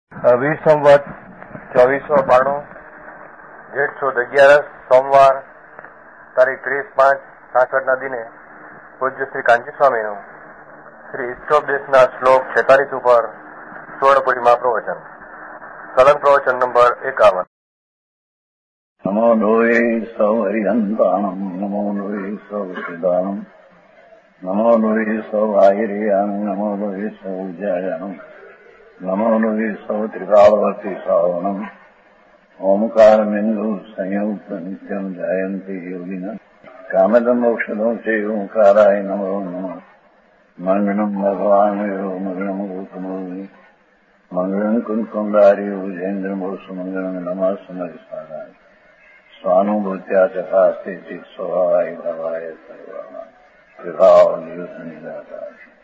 વીર સંવત 2492 જેઠ સુદ 11 સોમવાર તારીખ 30/5/66 દિને પૂજ્ય શ્રી કાંચી સ્વામીનું શ્રી ઈષ્ટોપદેશના શ્લોક 46 ઉપર સુવર્ણપુરીમાં પ્રવચન. સલંગ પ્રવચન નંબર 51. નમો લોહે સૌ હરિહંતાણમ નમો લોહે સૌ સિદ્ધાણમ નમો લોહે સૌ આયર્યામ નમો લોહે સૌ જયાનમ નમો લોહે સૌ ત્રિકાળવતી શ્રાવણમ ઓમકારમેન્દુ સંયુક્ત નિત્યમ જાયંતી યોગિના કામદમ મોક્ષદો છે ઓંકારાય નમો નમઃ. મંગળમ ભગવાન મંગળમ ગૌતમોની મંગળમ કુંકુંડારી ભુજેન્દ્ર મોક્ષ મંગળમ નમઃ સમરિસ્વારાય स्वानुभूत्या चकास्ते चित स्वभावाय भवाय सर्वमा विभाव निदाता.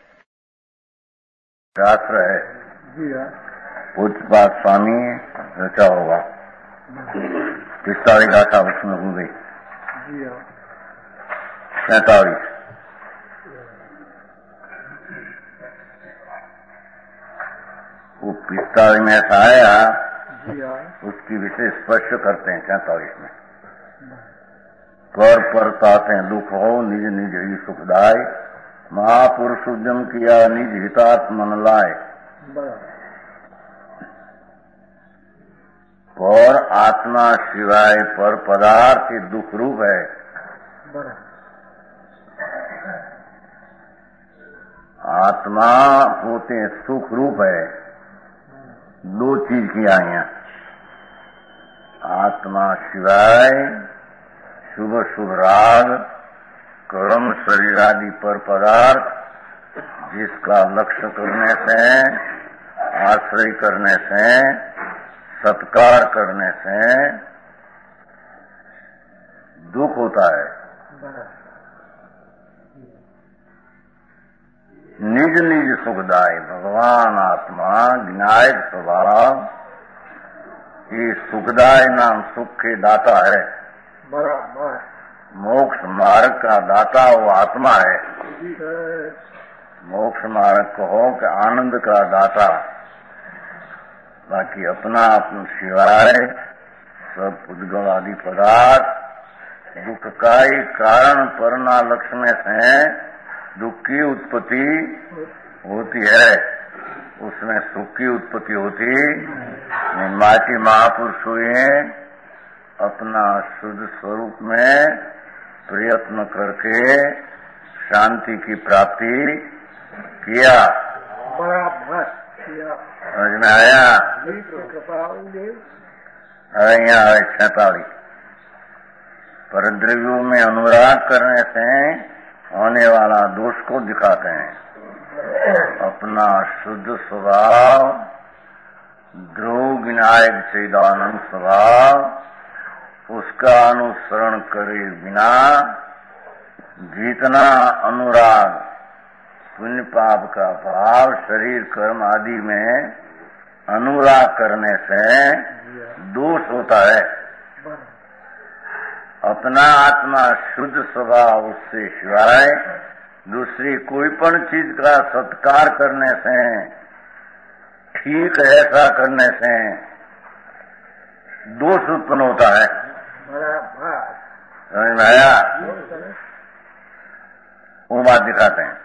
शास्त्र है पूज्यपाद स्वामी रचा होगा 45 गाथा उसमें हो गई 47. वो 45 में ऐसा आया उसकी विशेष स्पर्श करते हैं 47 में. कर परताते दुख हो निज निज ही सुखदाय महापुरुष उद्यम किया निज हितात्मन लाए. पर आत्मा सिवाय पर पदार्थ दुख रूप है. आत्मा पोते सुख रूप है. दो चीज किया यहाँ. आत्मा सिवाय शुभ शुभ राग कर्म शरीर आदि पर पदार्थ जिसका लक्ष्य करने से आश्रय करने से सत्कार करने से दुख होता है. निज निज सुखदायी भगवान आत्मा विनायक स्वभाव ये सुखदाय नाम सुख के दाता है. मोक्ष मार्ग का दाता वो आत्मा है. मोक्ष मार्ग कहो कि आनंद का दाता. बाकी अपना अपना सिवाय सब उद्गम आदि पदार्थ दुख का ही कारण परना लक्ष्य में से दुख की उत्पत्ति होती है. उसमें सुख की उत्पत्ति होती माटी महापुरुष हुए अपना शुद्ध स्वरूप में प्रयत्न करके शांति की प्राप्ति किया. समझ में आया. यहाँ है 46. पर द्रव्यों में अनुराग करने से होने वाला दोष को दिखाते हैं. अपना शुद्ध स्वभाव ध्रुव विनायक चिदानंद स्वभाव उसका अनुसरण करे बिना जितना अनुराग पुण्य पाप का भाव शरीर कर्म आदि में अनुराग करने से दोष होता है. अपना आत्मा शुद्ध स्वभाव उससे सिवाय दूसरी कोई पण चीज का सत्कार करने से ठीक ऐसा करने से दोष उत्पन्न होता है. समझ में आया. वो बात दिखाते हैं.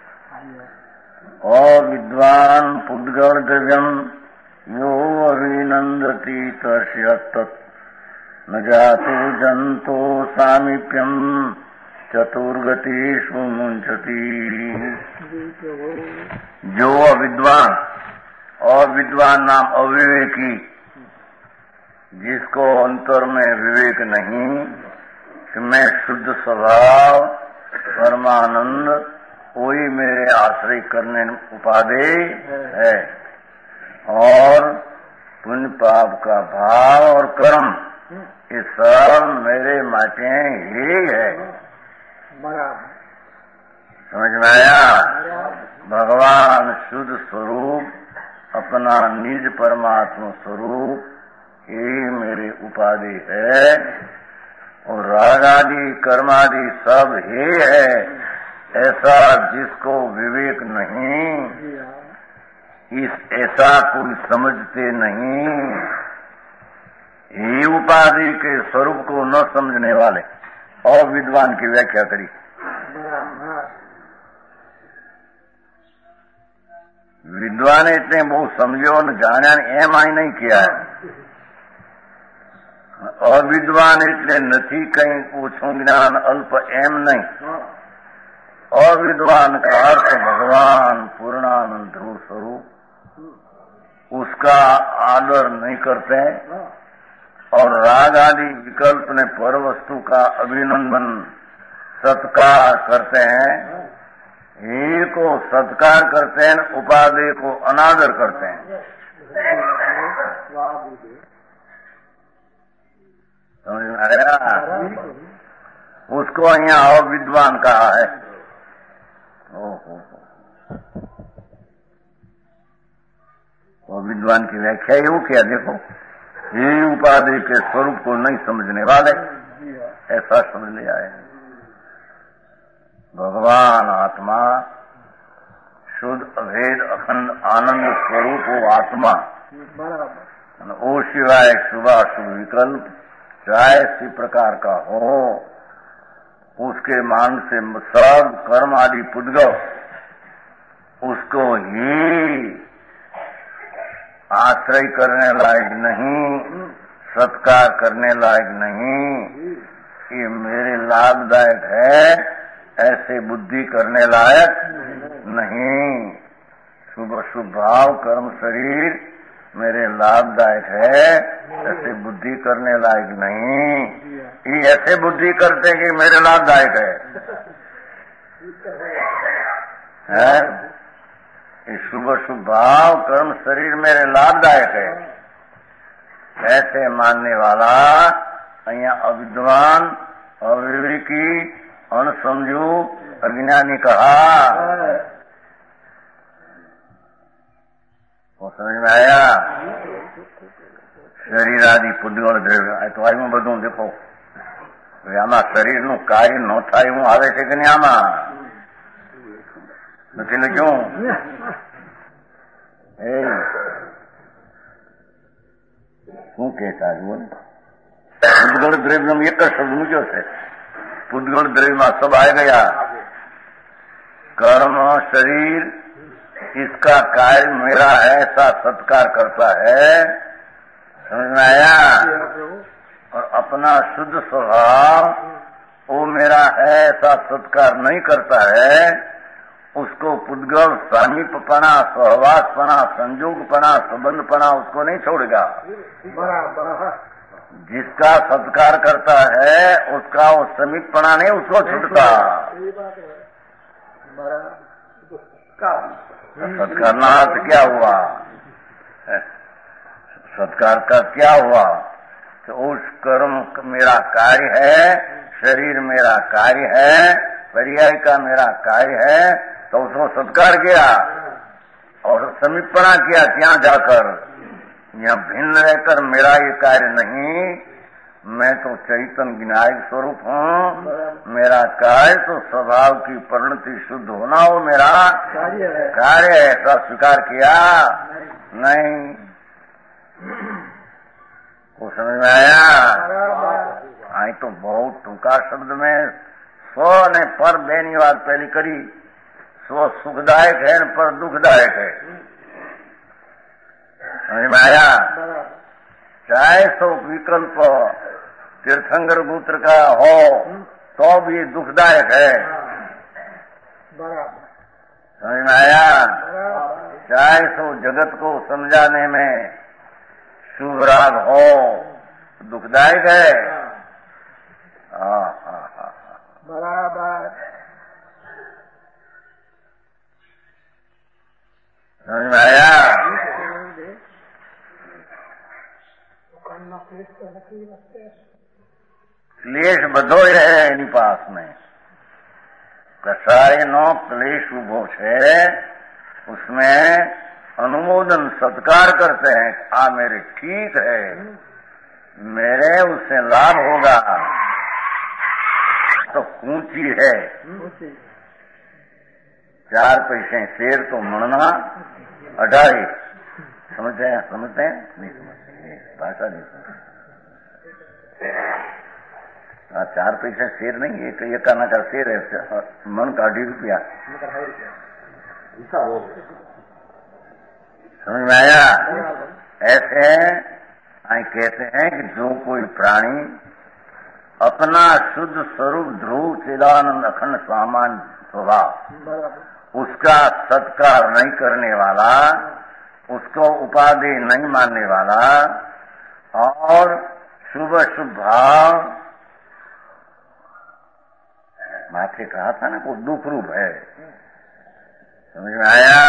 और विद्वान पुद्गल द्रव्यम यो अभिनंदती तस्य तत् न जातो जंतो सामीप्यम चतुर्गतिषु मुंचती. जो अविद्वान और विद्वान नाम अविवेकी जिसको अंतर में विवेक नहीं कि मैं शुद्ध स्वभाव परमानंद वही मेरे आश्रय करने उपादेय है और पुण्य पाप का भाव और कर्म ये सब मेरे माटे ही है. समझ में आया. भगवान शुद्ध स्वरूप अपना निज परमात्मा स्वरूप यही मेरे उपाधि है और राग आदि कर्म आदि सब ही है. ऐसा जिसको विवेक नहीं ऐसा कोई समझते नहीं। ये उपाधि के स्वरूप को न समझने वाले और विद्वान की व्याख्या करी। विद्वान इतने बहुत समझो न जाने एम आई नहीं किया है। और विद्वान એટલે નથી कहीं पूछो ज्ञान अल्प एम नहीं। और विद्वान का अर्थ भगवान पूर्णानंद स्वरूप, उसका आदर नहीं करते और राग आदि विकल्प ने पर वस्तु का अभिनंदन सत्कार करते हैं। ही को सत्कार करते हैं, उपाधि को अनादर करते हैं। समझ में आया? उसको यहाँ विद्वान कहा है। और विद्वान की व्याख्या ये क्या? देखो, ये उपाधि के स्वरूप को नहीं समझने वाले ऐसा समझ लिया है। भगवान आत्मा शुद्ध अभेद अखंड आनंद स्वरूप वो आत्मा, वो सिवाय शुभाशुभ विकल्प चाहे इसी प्रकार का हो, उसके मान से सब कर्म आदि पुद्गव उसको ही आश्रय करने लायक नहीं, सत्कार करने लायक नहीं। ये मेरे लाभदायक है ऐसे बुद्धि करने लायक नहीं। शुभ शुभ भाव कर्म शरीर मेरे लाभदायक है ऐसे बुद्धि करने लायक नहीं। ये ऐसे बुद्धि करते कि मेरे लाभदायक है? ये शुभ शुभ भाव कर्म शरीर मेरे लाभदायक है ऐसे मानने वाला અહીંયા अविद्वान, अविवेकी, अनसमझू, अज्ञानी कहा। वो समझ में आया? शरीर आदि पुद्गल द्रव्य तो आयु બધું देखो, આમાં શરીરનું કાર્ય ન થાય એવું આવે છે કે નહીં? આમાં નથી લખ્યું? શું કહેતા પુદ્ગલ દ્રવ્ય એક જ શબ્દ મૂક્યો છે। पुद्गल द्रव्य में सब आ गया। कर्म शरीर इसका कार्य मेरा है ऐसा सत्कार करता है। समझ में आया? और अपना शुद्ध स्वभाव वो मेरा है ऐसा सत्कार नहीं करता है। उसको पुद्गल सामीपपना, सहवासपना, संयोगपना, संबंधपना उसको नहीं छोड़ेगा। जिसका सत्कार करता है उसका वो समीपपना नहीं उसको छूटता। सत्कार का अर्थ क्या हुआ? सत्कार का क्या हुआ कि उस कर्म मेरा कार्य है, शरीर मेरा कार्य है, पर्याय का मेरा कार्य है, तो उसको सत्कार किया और समीपपना किया। ત્યાં जाकर यहाँ भिन्न रहकर मेरा ये कार्य नहीं, मैं तो चैतन्य ज्ञायक स्वरूप हूँ। मेरा कार्य तो स्वभाव की परिणति शुद्ध होना हो मेरा कार्य है ऐसा स्वीकार किया नहीं। वो समझ में आया? आई तो बहुत टूंका शब्द में स्व ने पर बेनी बात पहली करी। स्व सुखदायक है न पर दुखदायक है। समझ में आया? चाहे तो विकल्प तीर्थंकर पुत्र का हो तो भी दुखदायक है। समझ में आया? चाहे तो जगत को समझाने में शुभ राग हो दुखदायक है। बराबर। समझ में आया? क्लेश બધો है એની पास में कसाय नो क्लेश उभो है उसमें अनुमोदन सत्कार करते हैं। आ मेरे ठीक है, मेरे उससे लाभ होगा तो ऊंची है। 4 पैसे शेर तो मणना 28 समझते हैं नहीं समझते, भाषा नहीं समझते। 4 पैसे शेर नहीं, एक आना का शेर है, मन का 2.5 रुपया। समझ में आया? ऐसे आई कहते हैं कि जो कोई प्राणी अपना शुद्ध स्वरूप ध्रुव चिदानंद अखंड सामान्य स्वभाव उसका सत्कार नहीं करने वाला, उसको उपाधि नहीं मानने वाला और शुभ शुभ भाव, माथे कहा था ना, वो दुख रूप है। समझ में आया?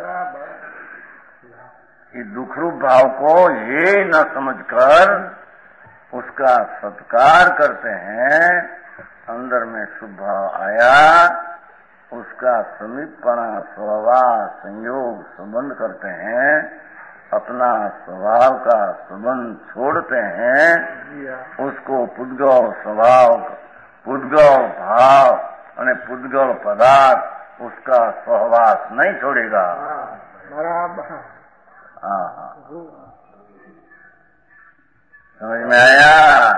कि दुख रूप भाव को ये न समझकर उसका सत्कार करते हैं, अंदर में शुभ भाव आया, उसका समीपना स्वभाव संयोग संबंध करते हैं, अपना स्वभाव का संबंध छोड़ते हैं, उसको पुद्गल स्वभाव, पुद्गल भाव और पुद्गल पदार्थ उसका सहवास नहीं छोड़ेगा। समझ में आया?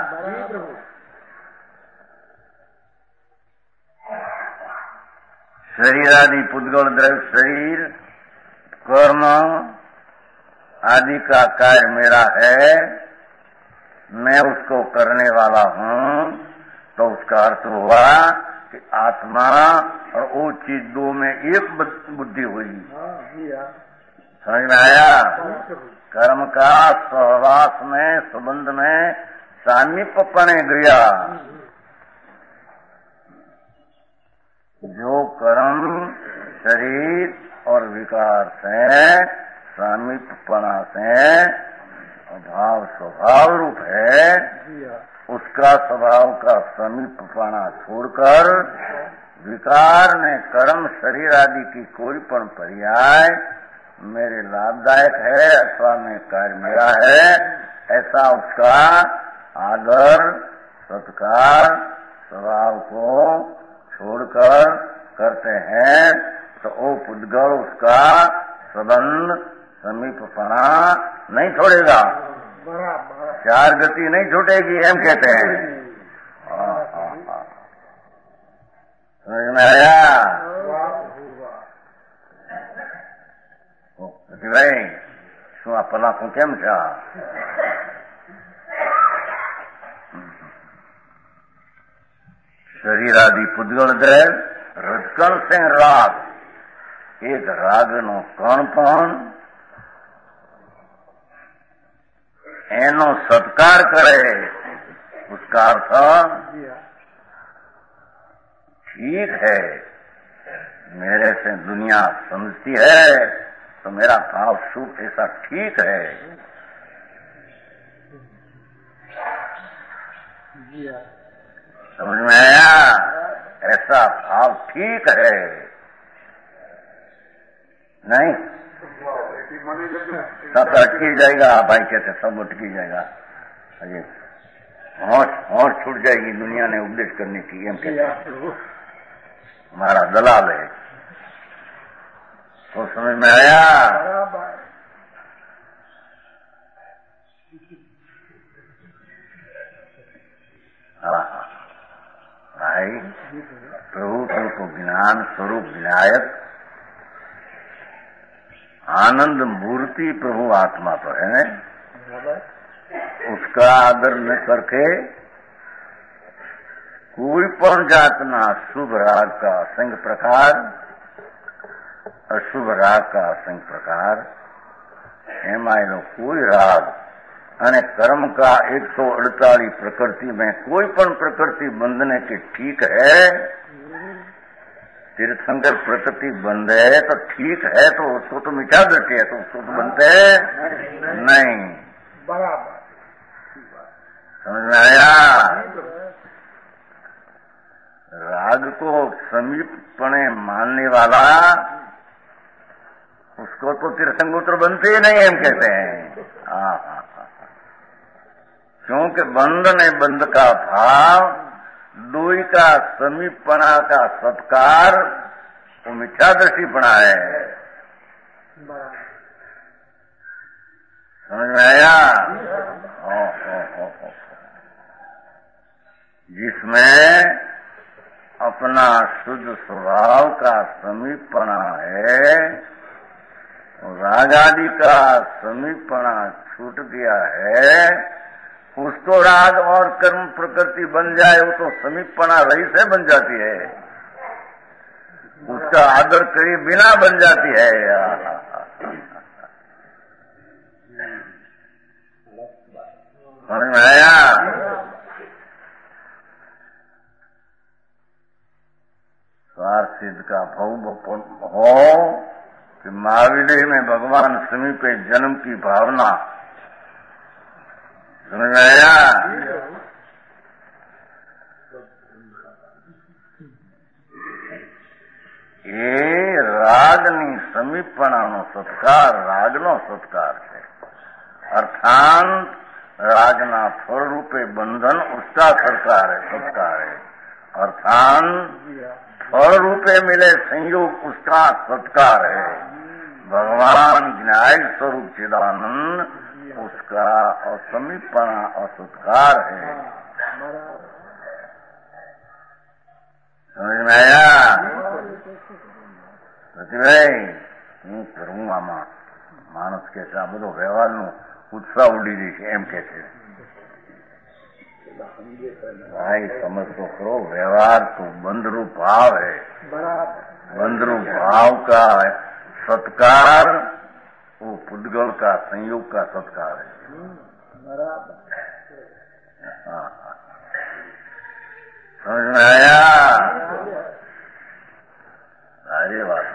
शरीर आदि पुद्गल द्रव्य शरीर कर्म आदि का कार्य मेरा है, मैं उसको करने वाला हूँ, तो उसका अर्थ हुआ कि आत्मा और वो चीज दो में एक बुद्धि हुई। समझ में आया? कर्म का सहवास में संबंध में सामीप्यपणे गया। जो कर्म शरीर और विकार से सामीप्यपणा से भाव स्वभाव रूप है, उसका स्वभाव का समीपपणा छोड़कर विकार ने कर्म शरीर आदि की कोई पण पर्याय मेरे लाभदायक है अथवा में कार्य मेरा है, ऐसा उसका आदर सत्कार स्वभाव को छोड़कर करते हैं, तो वो पुद्गल उसका संबंध समीपपणा नहीं छोड़ेगा, 4 गति नहीं छूटेगी, हम कहते हैं। समझ में आया? भाई શું આ પલાખું કેમ છે? શરીર આદि પુદ્ગલ દ્રવ્ય રજકણ से રાગ, એક રાગનો કણ પણ એનો સત્કાર કરે, उसका अर्थ ठीक है, मेरे से दुनिया समझती है तो मेरा भाव शुभ ऐसा ठीक है। समझ में आया? ऐसा भाव ठीक है, नहीं सब अटकी जाएगा। भाई कहते सब अटकी जाएगा, अरे होश छूट जाएगी दुनिया ने उपदेश करने की, हम कहते हमारा दलाल है। तो समझ में आया? भाई प्रभु तुमको ज्ञान स्वरूप विनायक आनंद मूर्ति प्रभु आत्मा तो है, उसका आदर न करके कोई पण जातना शुभ राग का असंख्य प्रकार, अशुभ राग का असंख्य प्रकार, एमायनो कोई राग અને कर्म का 148 प्रकृति में कोई पण प्रकृति बंधने की ठीक है। तीर्थंकर प्रकृति बंध है तो ठीक है, तो उसको तो मिटा देते है, तो उसको तो बनते नहीं। बराबर, समझ में आया? राग को समीपपणे मानने वाला उसको तो तीर्थंकर बनते ही नहीं, हम कहते हैं। क्योंकि बंध ने बंध का भाव, दुई का समीपपणा का सत्कार, वो मिथ्यादर्शीपणा है। समझ में आया? जिसमें अपना शुद्ध स्वभाव का समीपना है, राग आदि का समीपना छूट गया है, उसको राग और कर्म प्रकृति बन जाए, वो तो समीपना रही से बन जाती है, उसका आदर करे बिना बन जाती है। समझ में आया? स्वार्थ सिद्ध का भव हो कि महाविदेह में भगवान समीपे जन्म की भावना। समझ में आया? એ રાગની સમીપણાનો સત્કાર રાગનો સત્કાર છે, અર્થાંત रागना फल रूपे बंधन उसका सत्कार है, अर्थात फल रूपे मिले संयोग उसका सत्कार है। भगवान ज्ञान स्वरूप चिदानंद उसका असमीपना असत्कार है। समझ में आया? ભાઈ હું કરું આમાં માણસ કે છે આ બધો વ્યવહારનો ઉત્સાહ ઉડી રહી છે એમ કે છે। भाई समझ तो करो, व्यवहार तो बंधरूप भाव है, बंधरूप भाव का सत्कार वो पुद्गल का संयोग का सत्कार है। समझ में आया? सारी बात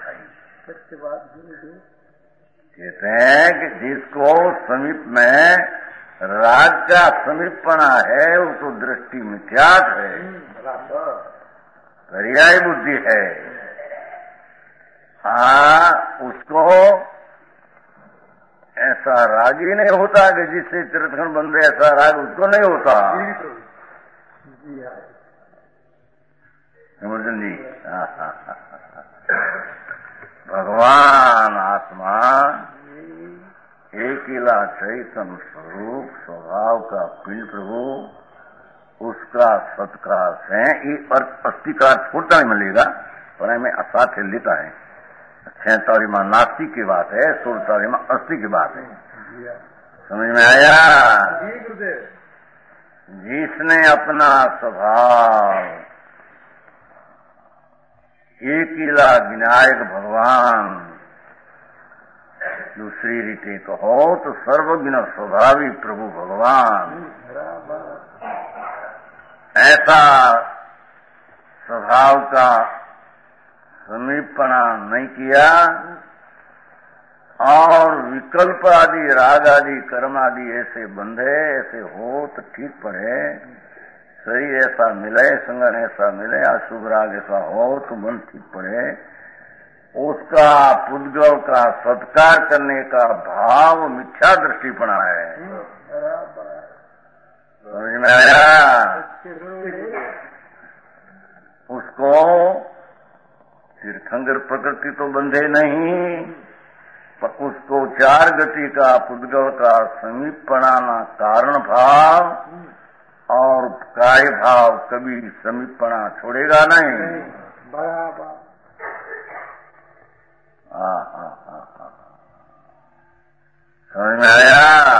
कहते हैं कि जिसको समीप में राग का समीपना है वो तो दृष्टि मिथ्यात है, पर्याय बुद्धि है। उसको ऐसा राग ही नहीं होता कि जिससे तीर्थखंड बंदे, ऐसा राग उसको नहीं होता। समझन जी? भगवान आत्मा एकिला चैतन्य स्वरूप स्वभाव का पिंड प्रभु, उसका सत्कार से ये अस्थि का छोड़ता नहीं मिलेगा, पर हमें असाध्य लेता है। 6 तारी में नास्तिक की बात है, 16 तारी में अस्थि की बात है। समझ में आया? जिसने अपना स्वभाव एकिला विनायक भगवान, दूसरी रीते तो हो तो सर्वज्ञ स्वभावी प्रभु भगवान, ऐसा स्वभाव का समीपना नहीं किया और विकल्प आदि राग आदि कर्म आदि ऐसे बंधे, ऐसे हो तो ठीक पड़े, शरीर ऐसा मिले, संगन ऐसा मिले, अशुभ राग ऐसा हो तो मन ठीक पड़े, उसका पुद्गल का सत्कार करने का भाव मिथ्या दृष्टिपना है। समझ में आया? उसको तीर्थंकर प्रकृति तो बंधे नहीं, पर उसको 4 गति का पुद्गल का समीपना कारण भाव और कार्य भाव कभी समीपना छोड़ेगा नहीं। बराबर। समझ में आया?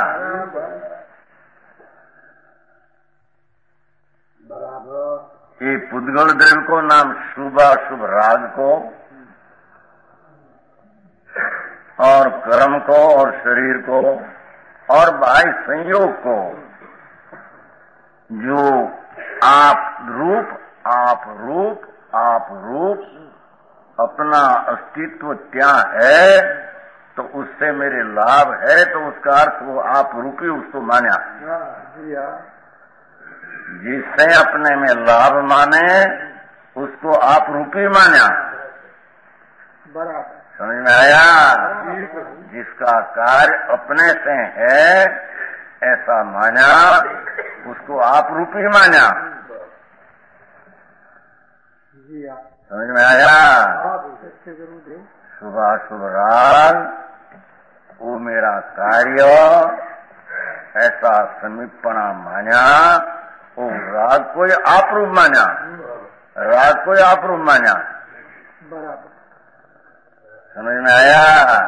बराबर। ये पुद्गल द्रव्य को नाम शुभाशुभ राग को और कर्म को और शरीर को और बाह्य संयोग को, जो आप रूप अपना अस्तित्व क्या है, तो उससे मेरे लाभ है, तो उसका अर्थ वो आप रूपी उसको माना। जिससे अपने में लाभ माने उसको आप रूपी माना। समझ में आया? जिसका कार्य अपने से है ऐसा माना उसको आप रूपी माना। समझ में आया? शुभाशुभ राग वो मेरा कार्य ऐसा समीपना मान्या, वो राग कोई आपरूप मान्या, राग कोई आपरूप मान्या। बराबर, समझ में आया?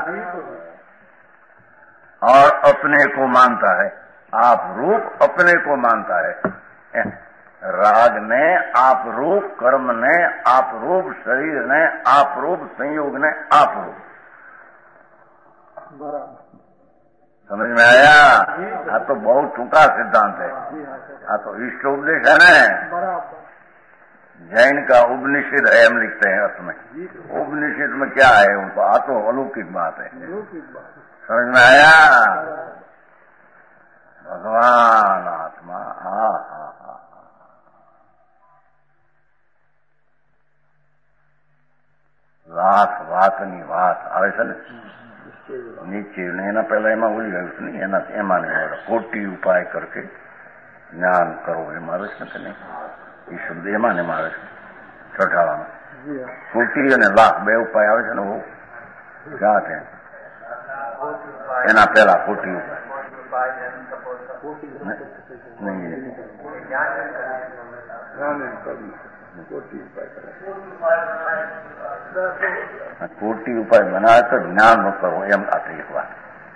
और अपने को मानता है, आप रूप अपने को मानता है। राग ने आप रूप, कर्म ने आप रूप, शरीर ने आप रूप, संयोग ने आप रूप। बराबर, समझ में आया? हाँ तो बहुत टूटा सिद्धांत है। हाँ तो इष्ट उपदेश है ना, बराबर, जैन का उपनिषद है, हम लिखते हैं उसमें। उपनिषद में क्या है उनको? आ तो अलौकिक बात है। समझ में आया? भगवान आत्मा, हाँ हाँ हाँ, લાખ વાતની વાત આવે છે ને નીચે એના પહેલા એમાં ભૂલી ગયું છે ને, એમાં કોટી ઉપાય કરકે જ્ઞાન કરો એમાં આવે છે ને, એ શબ્દ એમાં ને એમાં આવે છે છઠ્ઠામાં. કોટી અને લાખ બે ઉપાય આવે છે ને, બહુ ક્યાં છે એના પહેલા કોટી ઉપાય નહીં, कोटि उपाय बनाए तो ज्ञान न करो, एम आती एक बात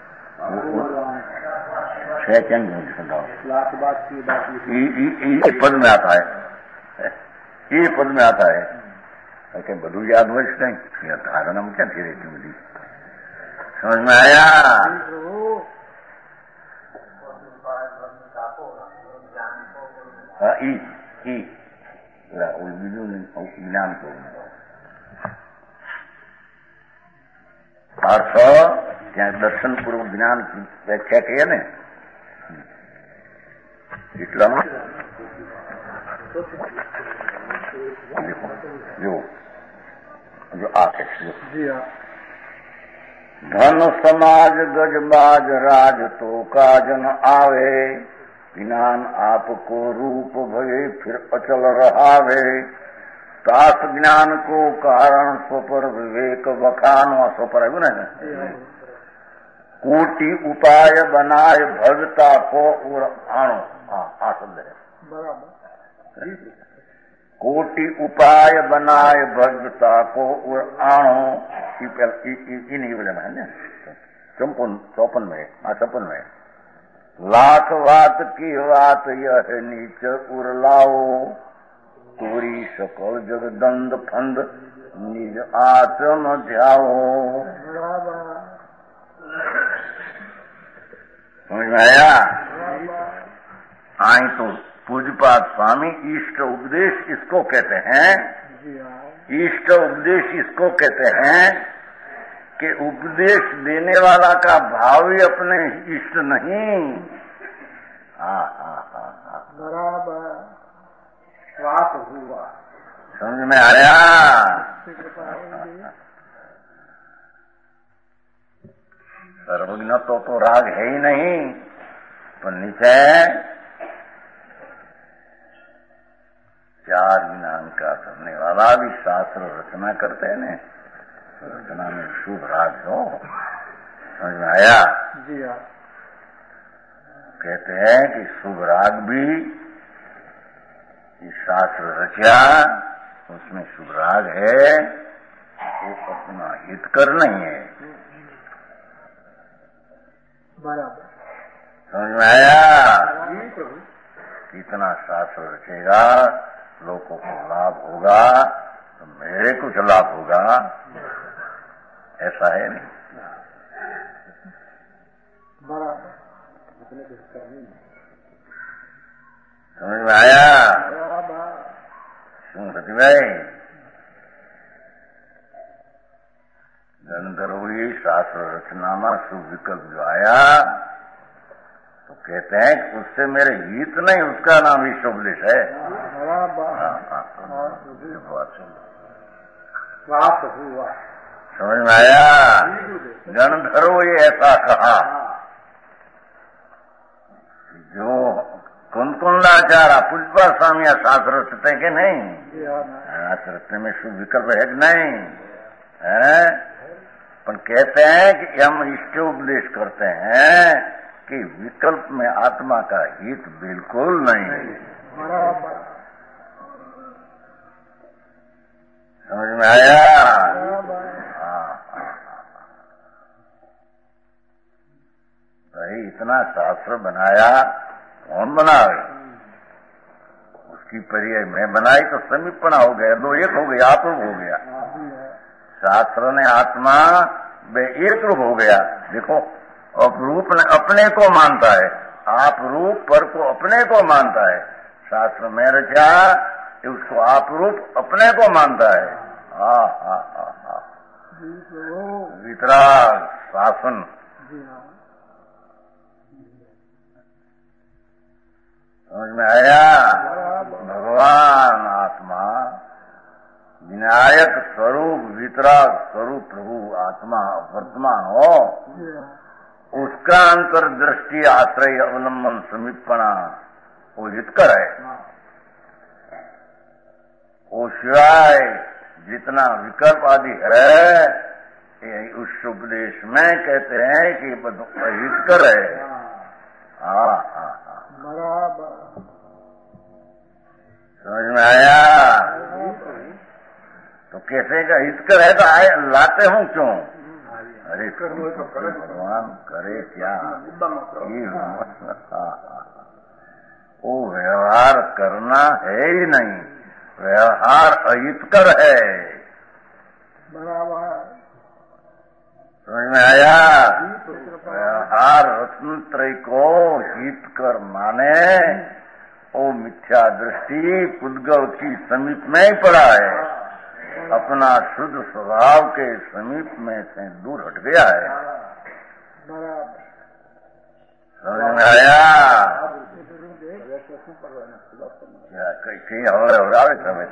पद में आता है, ये पद में आता है कि बधु याद वर्ष नहीं, यह धारणा में क्या थी रहती बधी। समझ में आया? बीजू ज्ञान को अर्थ ત્યાં દર્શન પૂર્વક જ્ઞાન વ્યાખ્યા કહીએ ને, એટલામાં જો આ ધન સમાજ ગજબાજ રાજ તો કાજ ન આવે, ज्ञान आपको रूप भये फिर अचल रहावे, तास ज्ञान को कारण स्वपर विवेक बखानो, स्वपर है ना, कोटि उपाय बनाए भगता को उर आणो, हाँ शब्द है बराबर, कोटि उपाय बनाए भगता को उर आणो, इन्हीं वजह में है ना, 54 में, हाँ 56 में, लाख बात की बात यह नीच उरलाओ, तोरी सकल जगदंड फंद निज आत्म ध्याओ। समझ में आया? आई तो पूज्यपाद स्वामी इष्ट उपदेश इसको कहते हैं, इष्ट उपदेश इसको कहते हैं कि उपदेश देने वाला का भाव ही अपने इष्ट नहीं। हाँ हाँ हाँ हाँ बराबर, बात हुआ, समझ में आ रहा? सर्वज्ञ तो राग है ही नहीं, पर नीचे चार ज्ञान का करने वाला भी शास्त्र रचना करते हैं ना, रचना में शुभ राग हो। समझ में आया? जी हाँ। कहते हैं कि शुभ राग भी शास्त्र रचा, उसमें शुभ राग है, वो अपना हित कर नहीं है। बराबर, समझ में आया? कितना शास्त्र रचेगा, लोगों को लाभ होगा तो मेरे कुछ लाभ होगा, ऐसा है नहीं। बराबर, समझ में आया? શું સતી ભાઈ गंधर्वी शास्त्र रचना में शुभ विकल्प जो आया तो कहते हैं कि उससे मेरे हित नहीं, उसका नाम ही उपदेश है। समझ में आया? गंधर्व ये ऐसा कहा, जो कुंकुंदाचार्य पुष्पा स्वामी शास्त्र रचते कि नहीं? शास्त्र रचने में शुभ विकल्प है कि नहीं है? पर कहते हैं कि हम इष्ट उपदेश करते हैं कि विकल्प में आत्मा का हित बिल्कुल नहीं। बराबर। समझ में आया? भाई इतना शास्त्र बनाया, कौन बनावे? उसकी पर्याय मैं बनाई तो समीपना हो गया, दो एक हो गया, आप हो गया। शास्त्र ने आत्मा बे एक रूप हो गया। देखो, रूप ने अपने को मानता है, आप रूप पर को अपने को मानता है। शास्त्र में रचा उसको आप रूप अपने को मानता है। वितराग शासन। समझ में आया? भगवान आत्मा विनायक स्वरूप, वितराग स्वरूप प्रभु आत्मा वर्तमान हो, उसका अंतर्दृष्टि आश्रय अवलंबन समीपना वो हितकर है। वो शिवाय जितना विकल्प आदि है उस उपदेश में कहते हैं कि हितकर है। समझ में आया? तो कैसे का हितकर है तो आए लाते हूँ क्यों? अरे भगवान करे क्या? वो व्यवहार करना है ही नहीं, व्यवहार अहितकर है। समझ में आया? व्यवहार रत्नत्रय को हितकर माने वो मिथ्या दृष्टि पुद्गल की समीप में ही पड़ा है, अपना शुद्ध स्वभाव के समीप में से दूर हट गया है। समझ में आया? क्या कहीं और आवे समय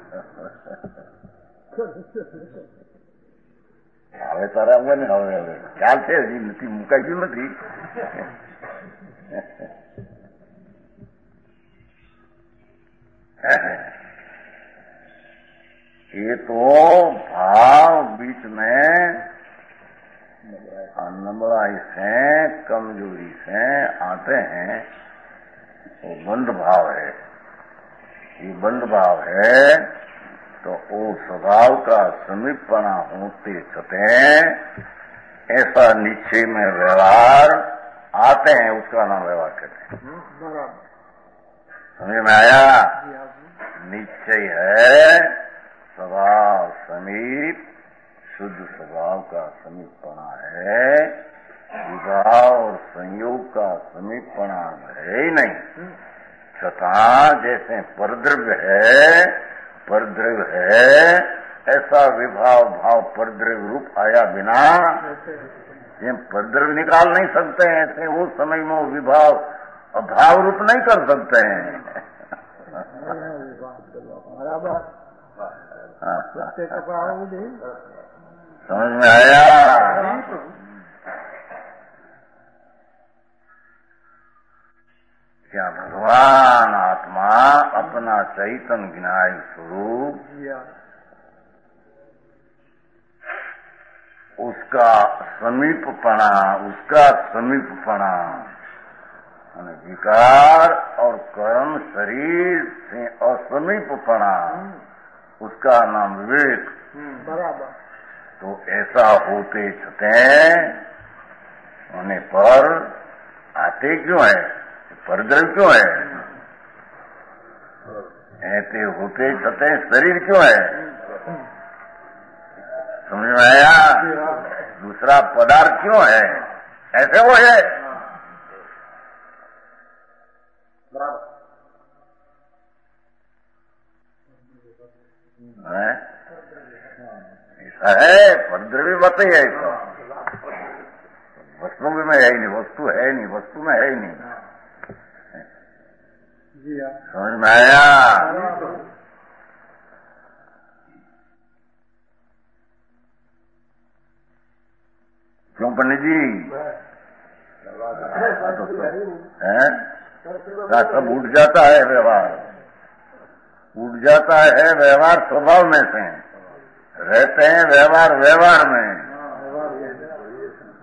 હવે તારે આવે ને હવે ખ્યાલ છે હજી નથી મુકાઈ ગયું નથી. ये तो भाव बीच में नबड़ाई से कमजोरी से आते हैं, वो बंद भाव है. ये बंद भाव है तो वो स्वभाव का समीपना होते छते ऐसा निश्चय में व्यवहार आते हैं, उसका नाम व्यवहार कहते हैं. समझ में आया? निश्चय है स्वभाव समीप, शुद्ध स्वभाव का समीपना है, विभाव और संयोग का समीपना है ही नहीं. छता जैसे परद्रव्य है, परद्रव्य है, ऐसा विभाव भाव परद्रव्य रूप आया बिना ये परद्रव्य निकाल नहीं सकते हैं, ऐसे वो समय में विभाव अभाव रूप नहीं कर सकते हैं. समझ में आया? क्या भगवान आत्मा अपना चैतन्य ज्ञान स्वरूप उसका समीपपना विकार और कर्म शरीर से असमीपपना, उसका नाम विवेक. बराबर. तो ऐसा होते छते होने पर आते क्यों है? परद्रव्य क्यों है? ऐसे होते छते शरीर क्यों है? समझ में आया? दूसरा पदार्थ क्यों है? ऐसे वो है. ऐसा है, परद्रव्य बात ही है. वस्तु में है ही नहीं, वस्तु है ही नहीं, वस्तु में है ही नहीं. समझ में आया? क्यों पंडित जी? सब उठ जाता है व्यवहार, उठ जाता है व्यवहार स्वभाव में से. रहते हैं व्यवहार में,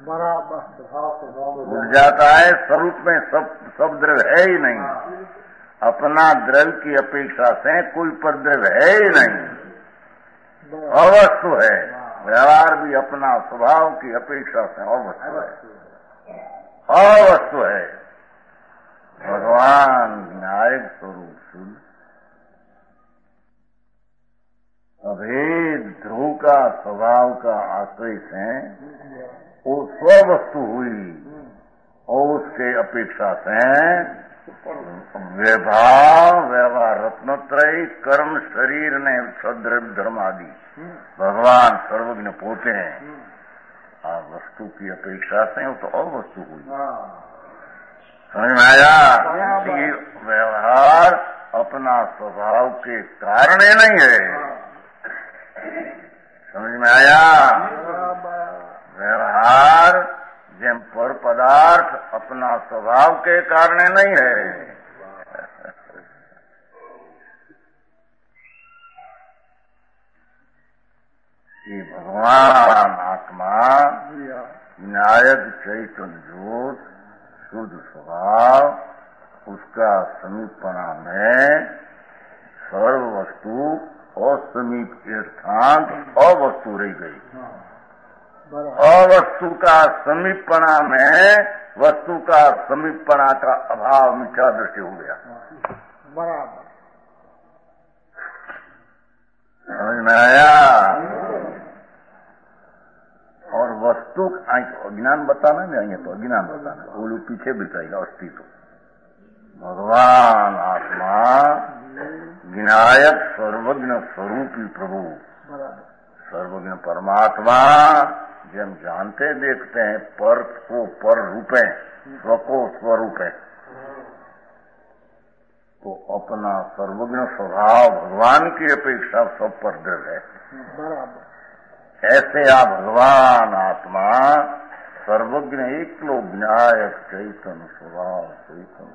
बराबर स्वभाव भूल जाता है स्वरूप में सब द्रव्य है ही नहीं, अपना द्रव्य की अपेक्षा से कोई पर द्रव्य है ही नहीं, अवस्तु है। व्यवहार भी अपना स्वभाव की अपेक्षा से अवस्तु है, अवस्तु है। भगवान विनायक स्वरूप शुद्ध अभेद ध्रुव का स्वभाव का आश्रय से वो स्ववस्तु हुई और उसके अपेक्षा से व्यवहार रत्नत्रय कर्म शरीर ने सद्रव्य धर्म आदि भगवान सर्वज्ञ पोते हैं। वस्तु की अपेक्षा से वो तो अवस्तु हुई। समझ में आया कि व्यवहार अपना स्वभाव के कारण नहीं है। समझ में आया? व्यवहार जब पर पदार्थ अपना स्वभाव के कारण नहीं है। ये भगवान आत्मा विनायक चैतन्य ज्योत शुद्ध स्वभाव उसका समीपना में सर्व वस्तु असमीप अर्थात अवस्तु रह गई। अवस्तु का समीपना में वस्तु का समीपना का अभाव मिथ्या दृष्टि हो गया। बराबर समझ में आया? और वस्तु अज्ञान बताना नहीं, तो अज्ञान बताना, वो लोग पीछे बिताएगा अस्तित्व। भगवान आत्मा विनायक सर्वज्ञ स्वरूपी प्रभु सर्वज्ञ परमात्मा जब जानते देखते हैं पर को पर रूपे स्व को स्वरूप है, तो अपना सर्वज्ञ स्वभाव भगवान की अपेक्षा सब पर दृढ़ है। ऐसे आप भगवान आत्मा सर्वज्ञ एक लोग विनायक चैतन्य स्वभाव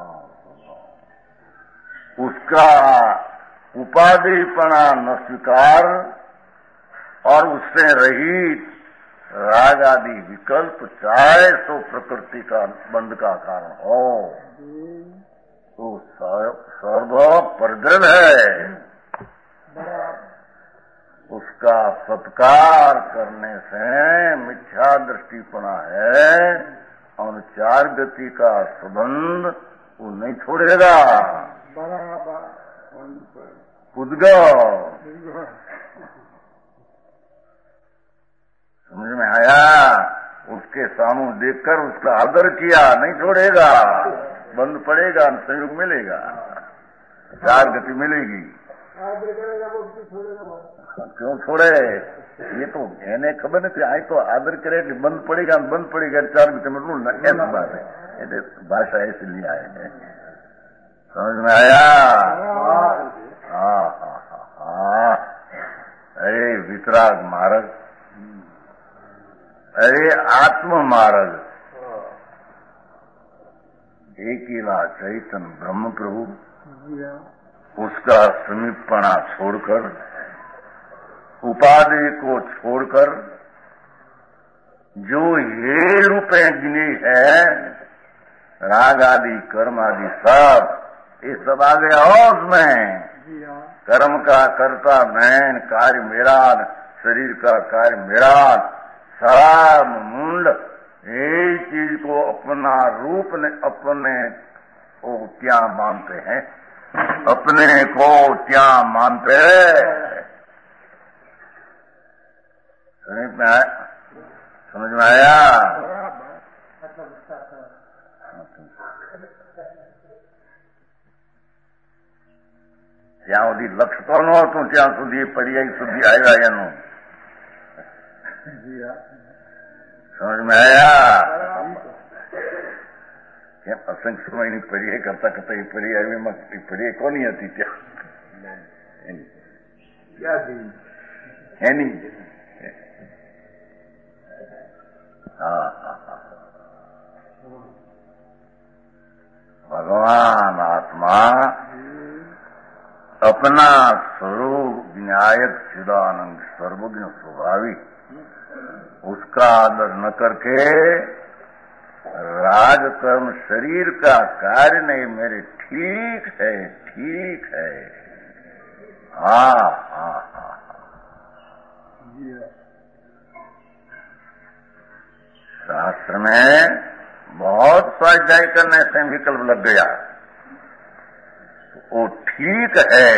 उसका उपाधिपना न स्वीकार और उससे रहित राग आदि विकल्प चाहे तो प्रकृति का बंध का कारण हो, तो सर्व परदृढ़ है। उसका सत्कार करने से मिथ्या दृष्टिपना है और चार गति का संबंध वो नहीं छोड़ेगा। समझ में आया? उसके सामू देखकर उसका आदर किया, नहीं छोड़ेगा, बंद पड़ेगा, संयोग मिलेगा, चार गति मिलेगी। क्यों छोड़े? ये तो એને ખબર નથી, આ તો આદર કરે એટલે બંધ પડેगा, બંધ પડેगा चार गति में रूल ना, ऐसी बात है। भाषा ऐसे लिए आए हैं। समझ में आया? हाँ। अरे वितराग मार्ग, अरे आत्म मार्ग, एकीला चैतन्य ब्रह्म प्रभु उसका समीपना छोड़कर उपाधि को छोड़कर जो ये रूपे गिनी है राग आदि कर्म आदि सब, ये सब आ गया और में कर्म का कर्ता मैं, कार्य मेरा, शरीर का कार्य मेरा, सारा मुंड एक चीज को अपना रूप ने अपने को क्या मानते हैं, अपने को क्या मानते हैं। समझ में आया? જ્યાં સુધી લક્ષ તો નહોતું ત્યાં સુધી પર્યાય સુધી આવ્યા એનું સમજ में आया? ત્યાં અસંખ્ય સમયની પર્યાય કરતા કરતા એ પર્યાયમાં પર્યાય કોની હતી ત્યાં એની भगवान आत्मा अपना स्वरूप विनायक चिदानंद सर्वज्ञ स्वभावी उसका का आदर न करके राजकर्म शरीर का कार्य नहीं, मेरे ठीक है, ठीक है। हाँ हाँ हाँ। शास्त्र में बहुत स्वाध्याय करने से विकल्प लग गया, वो ठीक है।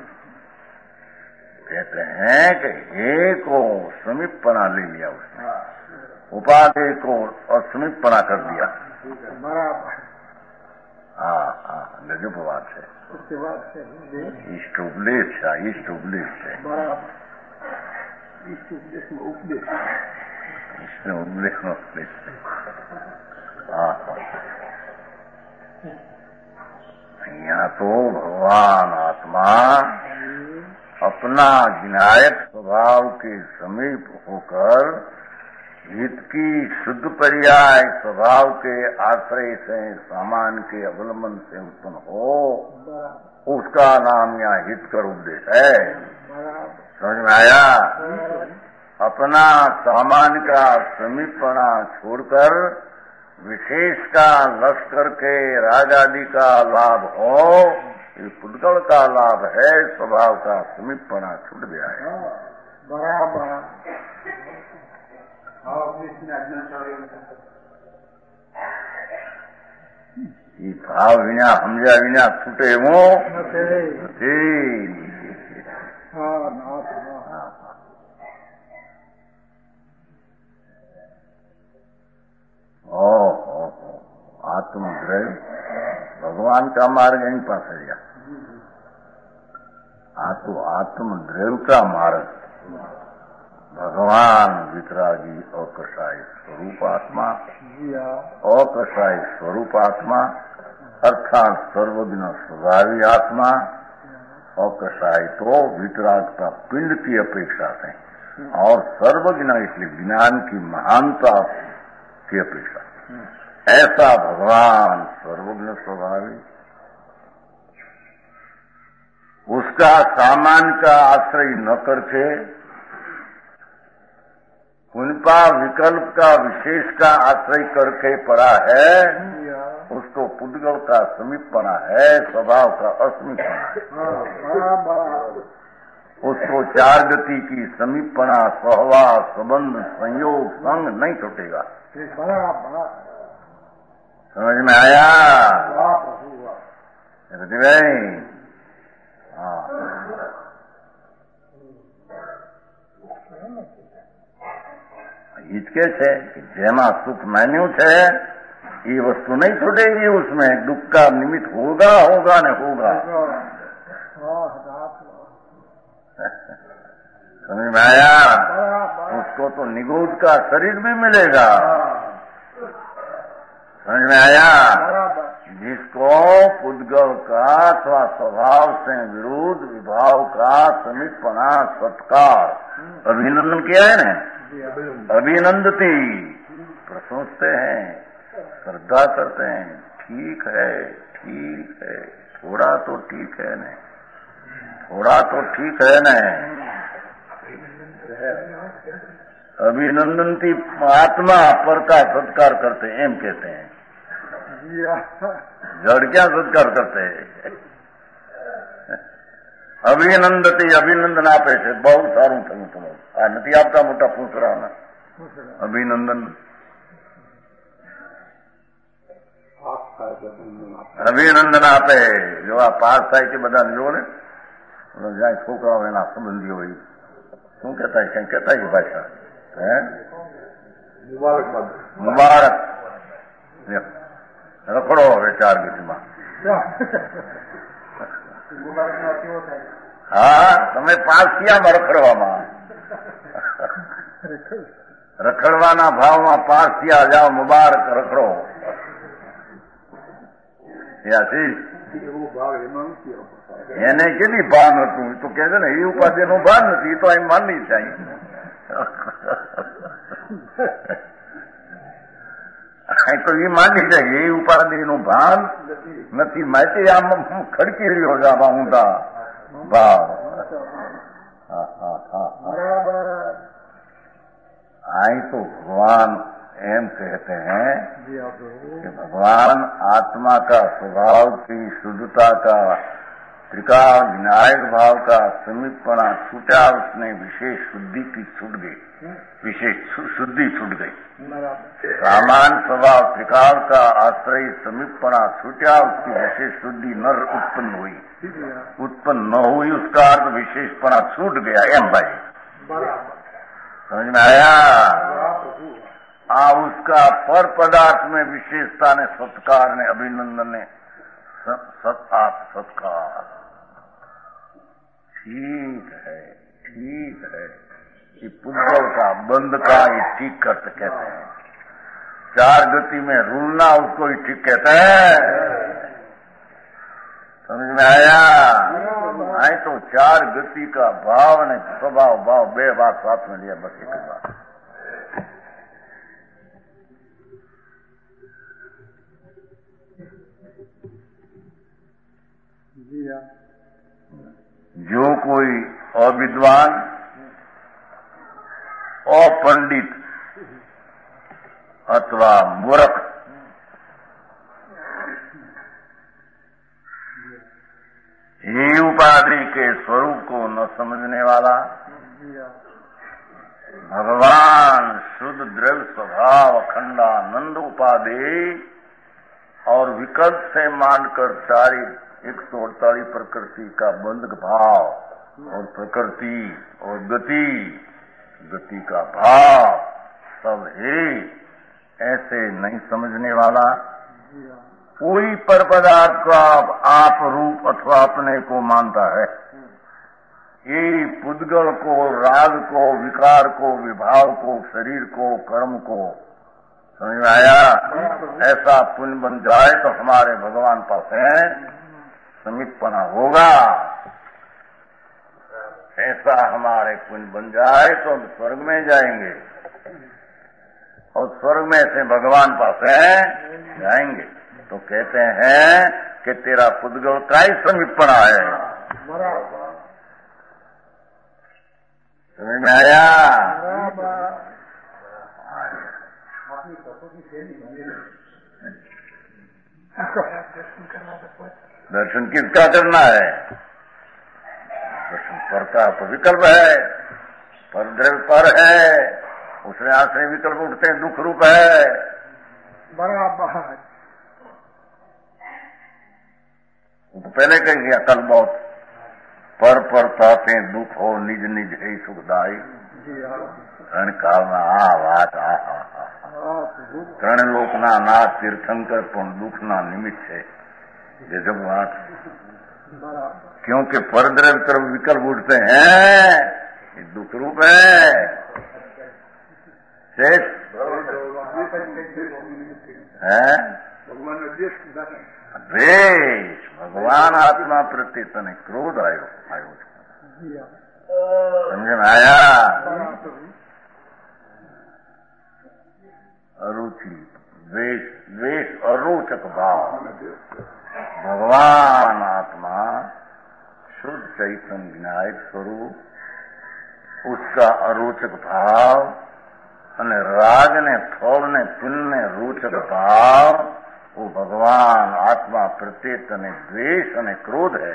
कहते हैं कि एक को समीपना ले लिया उसने, उपाधि को असमीपना कर दिया। हाँ हाँ, गजब बात है। इष्ट उपदेश है, इष्ट उपदेश है, इसमें उपदेश है। हाँ, यहाँ तो भगवान आत्मा अपना विनायक स्वभाव के समीप होकर हित की शुद्ध पर्याय स्वभाव के आश्रय से सामान के अवलंबन से उत्पन्न हो, उसका नाम यहाँ हित कर उपदेश है। समझ में आया? अपना सामान का समीपना छोड़कर विशेष का लश्कर के राज आदि का लाभ हो, ये पुद्गल का लाभ है। स्वभाव का समीपना छूट गया है। बराबर। ये भाव विना समझा विना छूटे वो आत्मद्रव्य भगवान का मार्ग यहीं पास है। आत्मद्रव्य का मार्ग भगवान वितरागी अकषाय स्वरूप आत्मा, अकषाय स्वरूप आत्मा अर्थात सर्वज्ञ स्वभावी आत्मा। अकषाय तो वितराग का पिंड की अपेक्षा से, और सर्वज्ञ इसलिए ज्ञान की महानता की अपेक्षा। ऐसा भगवान सर्वज्ञ स्वभावी, उसका सामान का आश्रय न करके उनका विकल्प का विशेष का आश्रय करके पड़ा है, उसको पुद्गल का समीपना है, स्वभाव का असमीपना है। उसको चार गति की समीपना, सहवास, संबंध, संयोग, संग नहीं छूटेगा। समझ में आया? नहीं? हाँ, इसके छे कि જેમાં સુખ માન્યું છે ये वस्तु नहीं छूटेगी, उसमें दुख का निमित्त होगा होगा न होगा। समझ में आया? उसको तो निगोद का शरीर भी मिलेगा। समझ में आया? जिसको पुद्गल का अथवा स्वभाव से विरुद्ध विभाव का समीपना सत्कार अभिनंदन किया है न, अभिनंदती प्रशंसते हैं, श्रद्धा करते हैं। ठीक है, ठीक है, थोड़ा तो ठीक है न, थोड़ा तो ठीक है न। अभिनंदनती आत्मा पर का सत्कार करते एम कहते हैं। जड़ क्या सत्कार करते हैं? अभिनंदती अभिनंदन आपे છે બહુ સારું થયું તમારું। આ નથી આપતા મોટા પૂછરાના અભિનંદન। અભિનંદન આપે જો આ પાસ થાય છે બધા જો ને જ્યાં છોકરાઓ એના સંબંધીઓ હોય શું કહેતા કઈ કહેતા છે ભાષા હે મુબારક રખડો હવે ચાર ગતિમાં। હા, તમે પાસ થયામાં રખડવામાં, રખડવાના ભાવમાં પાસ થયા, જાઓ મુબારક રખડો। એને કેટલી ભાન હતું તો કે છે ને એ ઉપાધિનું ભાન નથી, તો એમ માનવી જાય। તો એ માની જાય એ ઉપાધિનું ભાન નથી, માટે આમ ખડકી રહ્યો છે આમાં ઊંધા ભાવ। आई तो भगवान एम कहते हैं जी हाँ प्रभु। कि भगवान आत्मा का स्वभाव की शुद्धता का त्रिकाल विनायक भाव का समीपना छूटा, उसने विशेष शुद्धि की छूट गई, विशेष शुद्धि छूट गई। सामान्य स्वभाव त्रिकाल का आश्रय समीपना छूटा, उसकी विशेष शुद्धि न उत्पन्न हुई, उत्पन्न न हुई, उसका अर्थ विशेषपना छूट गया। एम भाई समझ में आया? उसका पर पदार्थ में विशेषता ने, सत्कार ने, अभिनंदन ने, सत्कार ठीक है, ठीक है। ये पुद्गल का बंद का ये ठीक करते कहते हैं। चार गति में रुलना उसको ही ठीक कहते हैं। समझ में आया? नहीं तो चार गति का भाव ने स्वभाव भाव बे बात साथ में लिया, बस एक बात। जो कोई अविद्वान, अपंडित अथवा मूर्ख ही उपाधि के स्वरूप को न समझने वाला, भगवान शुद्ध द्रव्य स्वभाव अखंडानंद उपाधि और विकल्प से मानकर सारी 148 प्रकृति का बंध भाव और प्रकृति और गति का भाव सब है, ऐसे नहीं समझने वाला कोई पर पदार्थ का आप रूप अथवा अपने को मानता है। ये पुद्गल को, राग को, विकार को, विभाव को, शरीर को, कर्म को, समझ में आया? ऐसा पुण्य बन जाए तो हमारे भगवान पास है समीपना होगा। ऐसा हमारे पुण्य बन जाए तो हम स्वर्ग में जाएंगे और स्वर्ग में से भगवान पास है जाएंगे। तो कहते हैं कि तेरा पुद्गल का ही समीपना है। समझ में आया? दर्शन किसका करना है? दर्शन पर का विकल्प है, पर द्रव्य पर है, उसमें आश्रय विकल्प उठते हैं, दुख रूप है। बराबर तो पहले कह गया कल बहुत, पर ताते दुख हो निज निज है सुखदाई, रण काल में बात त्रण लोकना नाथ तीर्थंकर पण दुख ना निमित्त है। जब बात क्योंकि परद्रव्य तरफ विकल्प उठते हैं, ये दुख रूप है। शेष है द्वेष, भगवान आत्मा प्रति तने क्रोध आयो। समझ में आया? अरुचि, द्वेष अरोचक भाव। भगवान आत्मा शुद्ध चैतन्य विनायक स्वरूप, उसका अरोचक भाव અને राग ने, थोल ने, पिन ने रोचक भाव, वो भगवान आत्मा प्रत्येक ने द्वेष અને क्रोध है।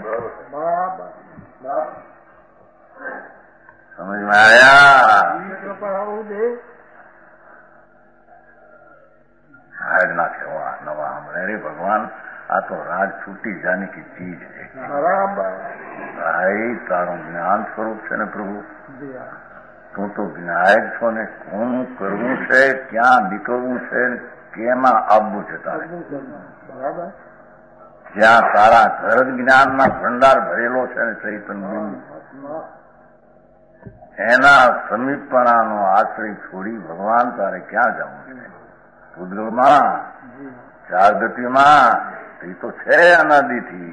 समझ में आया? राग ना खेवा नवा हमारे भगवान, आ तो राग छूटी जाने की चीज है। भाई तारो ज्ञान स्वरूप છે ને प्रभु, તું તો વિનાયક છો ને, કોણ કરવું છે, ક્યાં નીકળવું છે, કેમાં આવવું છે તારે? જ્યાં તારા ઘર જ્ઞાનના ભંડાર ભરેલો છે ને ચૈતન્ય બિંદુ, એના સમીપણાનો આશ્રય છોડી ભગવાન તારે ક્યાં જવું છે? ઉદ્ગલમાં, ચાર ગતિમાં, એ તો છે અનાદિથી।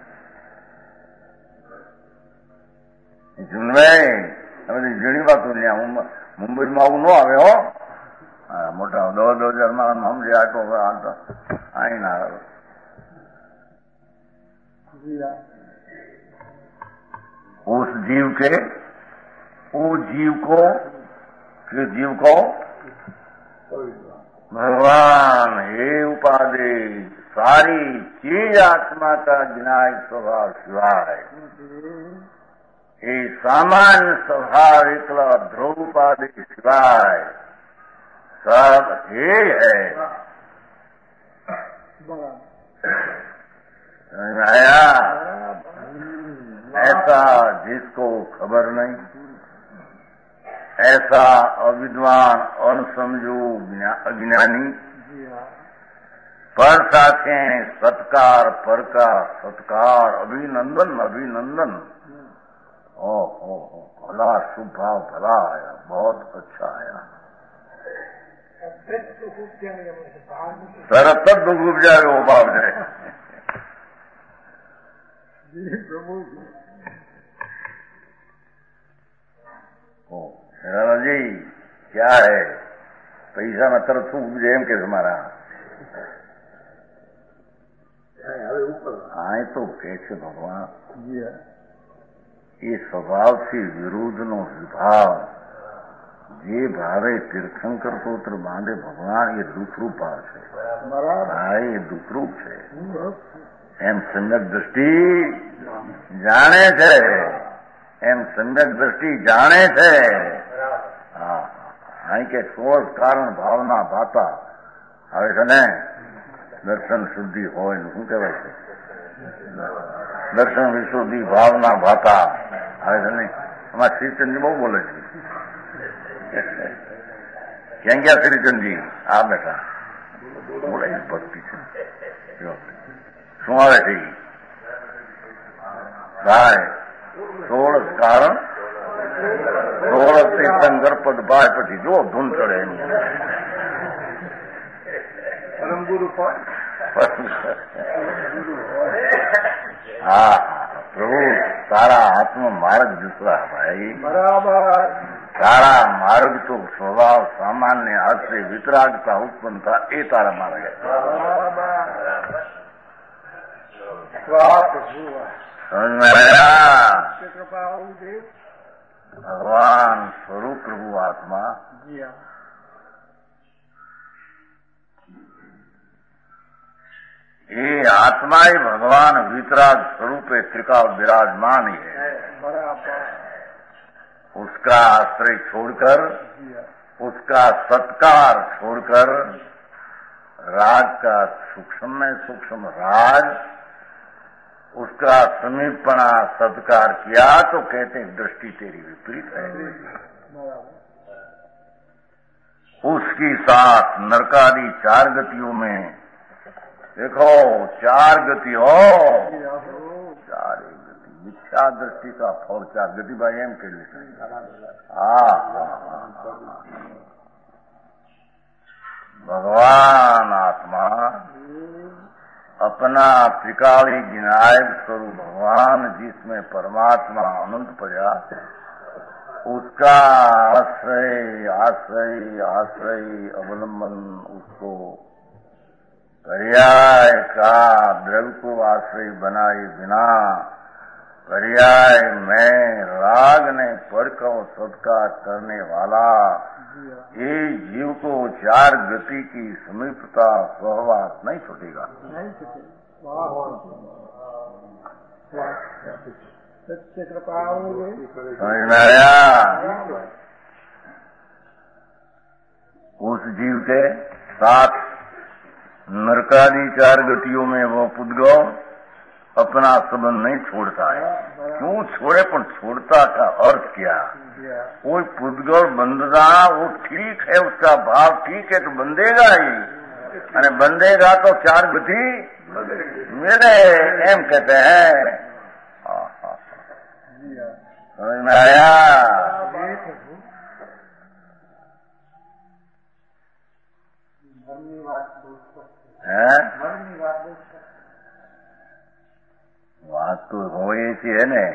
જુનભાઈ હવે ઘણી વાતો લ્યા, મુંબઈમાં આવું ન આવે હો। મોટા 10,000 માં સમજે આટો અહીં ના આવે। उस जीव को कि जीव को भगवान हे उपाधि सारी चीज आत्मा का विनायक स्वभाव शिवाय, ये सामान्य स्वभाव एकला ध्रुव उपाधि शिवाय सब हे है। आया ऐसा जिसको खबर नहीं, ऐसा अविद्वान अनसमझू अज्ञानी पर साथे सत्कार पर का सत्कार अभिनंदन अभिनंदन। ओ भला शुभ भाव भला आया, बहुत अच्छा आया। तरत दुख उपजाए वो भाव जाए। राणा जी क्या है पैसा में तरत શું ઉપજે એમ કે તમારા? હા એ તો કે છે ભગવાન એ સ્વભાવથી વિરુદ્ધનો વિભાવ જે ભાવે તીર્થંકર પુત્ર બાંધે ભગવાન એ દુઃખરૂપ ભાવ છે। હા એ દુઃખરૂપ છે એમ સમ્યક દ્રષ્ટિ જાણે છે, એમ સમ્યક દ્રષ્ટિ જાણે છે। હા અહીં કે સોળ કારણ ભાવના ભાતા આવે છે ને, દર્શન શુદ્ધિ હોય ને શું કહેવાય છે? દર્શન વિશુદ્ધિ ભાવના ભાતા આવે છે નહીં? અમારા શ્રીચંદજી બહુ બોલે છે। ક્યાં ગયા શ્રીચંદજી? આ બેઠા બોલે ભક્તિ છે। શું આવે છે? ભાઈ 16 કારણ 16 તીર્થંકર પદ ભાઈ પછી જો ધૂન ચડે એની પરમ ગુરુ હા પ્રભુ તારા હાથમાં માર્ગ દીકરા ભાઈ બરાબર। તારા માર્ગ તો સ્વભાવ સામાન્ય આશ્રય વિતરાગતા ઉત્પન્ન થાય એ તારા માર્ગ ભગવાન સ્વરૂપ પ્રભુ આત્મા ये आत्मा ही भगवान वितराग स्वरूप त्रिकाल विराजमान ही है। उसका आश्रय छोड़कर, उसका सत्कार छोड़कर राग का सूक्ष्म में सूक्ष्म राग, उसका समीपना सत्कार किया तो कहते हैं दृष्टि तेरी विपरीत है। उसकी साथ नरकादि 4 गतियों में देखो 4 गति हो, 4 गति मिथ्या दृष्टि का फल 4 गति भाई एम के लिए भगवान आत्मा अपना त्रिकाली विनायक स्वरूप भगवान जिसमें परमात्मा अनंत पड़ा, उसका आश्रय आश्रय आश्रय अवलंबन उसको पर्याय का द्रव्य को आश्रय बनाए बिना पर्याय में राग ने पढ़कर सत्कार करने वाला ये जीव को 4 गति की समीपता सहवास नहीं छूटेगा। समझ में आया? उस जीव के साथ नरकादि 4 गतियों में वो पुद्गो अपना संबंध नहीं छोड़ता है। क्यों छोड़े? पर छोड़ता का अर्थ क्या? वो पुद्गल बंधना वो ठीक है, उसका भाव ठीक है तो बंधेगा ही, अरे बंधेगा तो 4 गति मिले एम कहते हैं। समझ में आया? बात तो हो ऐसी है ने।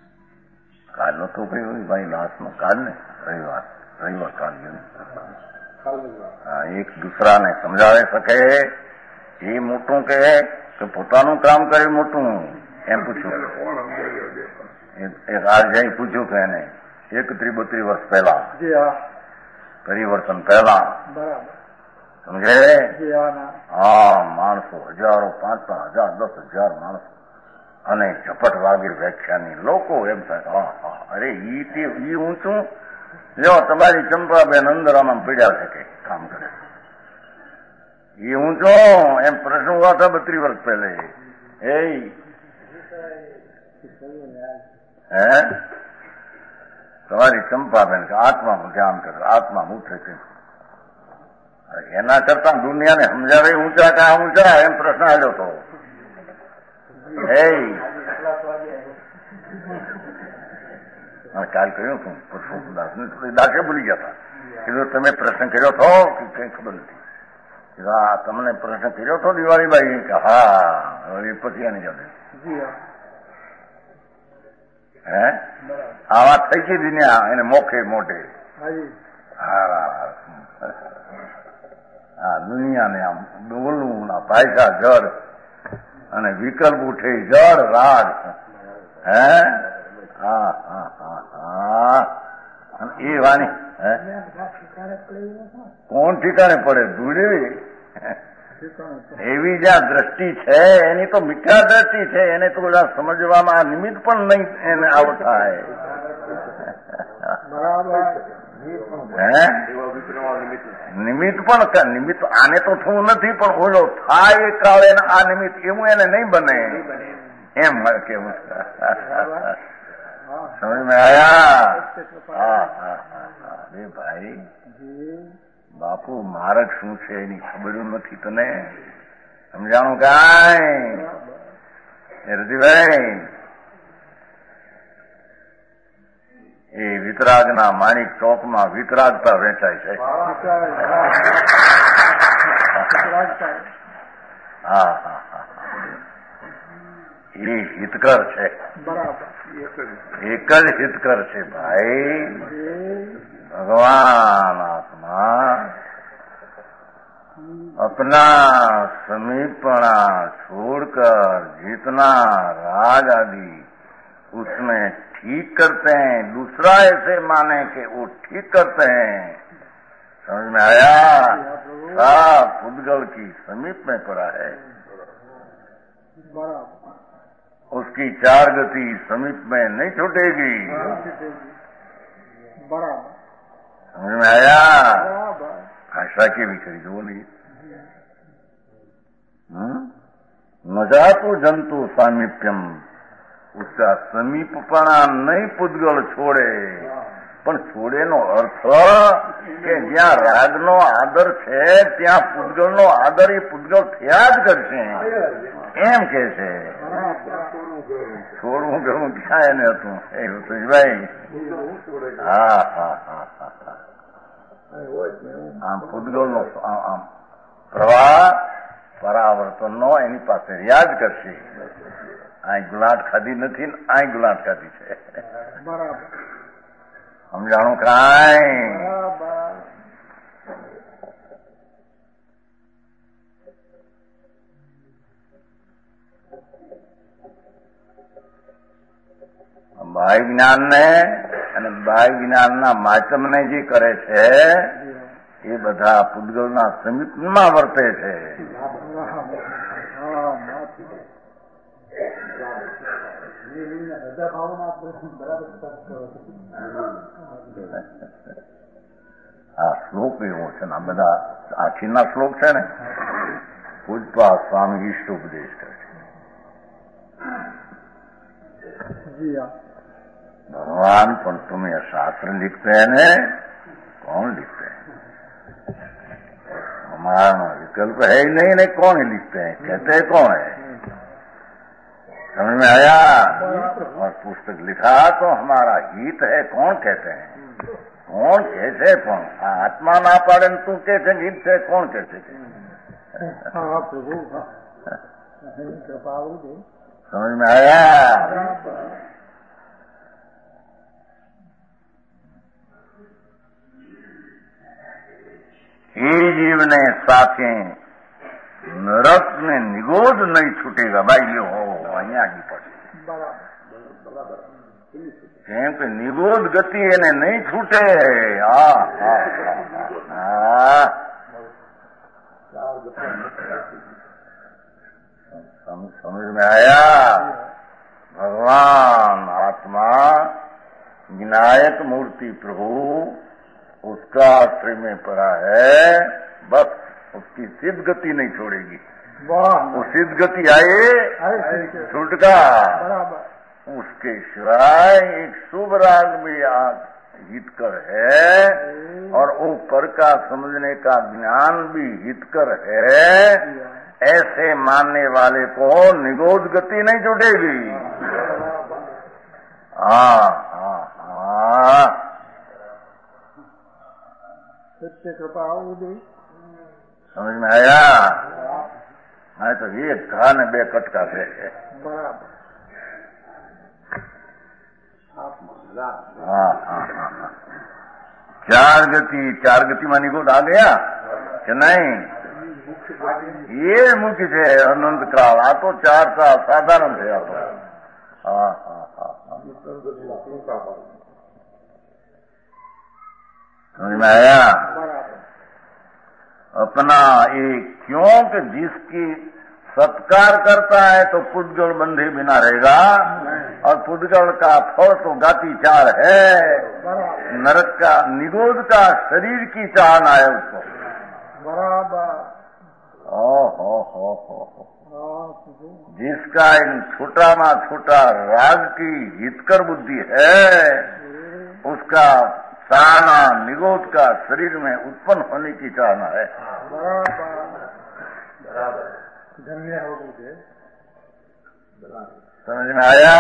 કાલનો તો કઈ હોય ભાઈ લાસ્ટમાં કાલ ને રવિવાર કાલ એક દૂસરાને સમજાવી શકે એ મોટું કહે કે પોતાનું કામ કરે મોટું એમ પૂછ્યું. એક આરજાઈ પૂછ્યું કે એને 31-32 વર્ષ પહેલા પરિવર્તન પહેલા સમજે હા માણસો હજારો 5,000 10,000 માણસો અને ઝપટ વાગીર વ્યાખ્યાની લોકો એમ થાય અરે ઈ ઊંચું લ્યો તમારી ચંપાબેન અંદર આમાં પીડ્યા છે કે કામ કરે એ ઊંચો એમ પ્રશ્ન ઉભા હતા 32 વર્ષ પહેલે તમારી ચંપાબેન કે આત્માનું ધ્યાન કરે આત્માનું ઉઠે છે એના કરતા દુનિયાને સમજાવે ઊંચા કા ઊંચા એમ પ્રશ્ન આવ્યો હતો. કાલ કહ્યું છું પરશુદાસને દાસે ભૂલી ગયા હતા કીધું તમે પ્રશ્ન કર્યો હતો કે કઈ ખબર નથી તમને પ્રશ્ન કર્યો હતો દિવાળીબાઈ કે હા પછી આની જાતે આ વાત થઈ ગઈ દુનિયા એને મોખે મોઢે હા દુનિયાને આમ બોલવું ના પાયસા જળ અને વિકલ્પ ઉઠે જળ રાગ એ વાણી કોણ ઠીકાણે પડે ધૂળેવી એવી જ્યાં દ્રષ્ટિ છે એની તો મિથ્યા દ્રષ્ટિ છે એને તો બધા સમજવામાં નિમિત્ત પણ નહીં એને આવું થાય નિમિત્ત પણ નિમિત્ત આને તો થવું નથી પણ ઓલો થાય એ કાળે આ નિમિત્ત એવું એને નહીં બને એમ મારે કેવું સમજ મેં આયા ભાઈ બાપુ માર્ગ શું છે એની ખબર નથી તને સમજાણું કાંઈ હૃદયભાઈ એ વિતરાગના માણિક ચોકમાં વિતરાગતા વેચાય છે. હા એ હિતકર છે એક જ હિતકર છે ભાઈ भगवान आत्मा अपना समीपना छोड़कर जितना राग आदि उसमें ठीक करते हैं दूसरा ऐसे माने कि वो ठीक करते हैं समझ में आया सब पुद्गल की समीप में पड़ा है उसकी 4 गति समीप में नहीं छूटेगी समझ में आया भाषा के भी करी जो नहीं न जातु जंतु सामीप्यम उसका समीपपणा नहीं पुद्गल छोड़े પણ છોડેનો અર્થ કે જ્યાં રાગનો આદર છે ત્યાં પૂતગલનો આદર એ પૂતગલ થયા જ કરશે એમ કે છે. છોડવું કરવું ક્યાં એને હતું એ સુજભાઈ હા આમ પૂતગલનો આમ પ્રવાહ પરાવર્તનનો એની પાસે રહ્યા જ કરશે. આ ગુલાટ ખાધી નથી ને આ ગુલાટ ખાધી છે સમજાણું કાંઈ બાહ્ય જ્ઞાનને અને બાહ્ય જ્ઞાનના માધ્યમને જે કરે છે એ બધા પૂતગલના સમીપમાં વર્તે છે. આ શ્લોક એવો છે ને આ બધા આખીના શ્લોક છે ને પૂજપા સ્વામી ઈષ્ટ ઉપદેશ કરે છે. भगवान पर तुम्हें शास्त्र लिखते हैं ने कौन लिखते हैं हमारा विकल्प है ही नहीं नहीं कौन ही लिखते हैं कहते हैं कौन है समझ में आया. और पुस्तक लिखा तो हमारा हित है कौन कहते हैं कौन कैसे कौन आत्मा ना पाड़े तू कैसे हित है कौन कैसे समझ में आया. जीवने साथे नरक ने निगोद नहीं छूटेगा। भाई लो અહીંયા આગી પડશે કેમ કે નિગોદ ગતિ એને નહીં છૂટે। समझ में आया। भगवान आत्मा विनायक मूर्ति प्रभु उसका आश्रय में पड़ा है, बस उसकी सिद्ध गति नहीं छोड़ेगी। वो सिद्ध गति आए छूटका। उसके शिवाय एक शुभ राग भी हितकर है और ऊपर का समझने का ज्ञान भी हितकर है। ऐसे मानने वाले को निगोद गति नहीं छूटेगी। सत्य कृपा समझ में आया। मैं तो एक घा ने बे कटका से बराबर। चार गति में निगोद आ गया कि नहीं? ये मुख्य है अनंत काल। आ तो 4 साल साधारण थे। आ तो समझ में आया। अपना एक क्यों कि जिसकी सत्कार करता है तो पुद्गल बंधे बिना रहेगा और पुद्गल का फल तो गाती चार है। नरक का निगोद का शरीर की चाहना है उसको। बराबर। जिसका इन छोटा ना छोटा राग की हितकर बुद्धि है उसका चाहना निगोद का शरीर में उत्पन्न होने की चाहना है। धन्य हो गए। समझ में आया।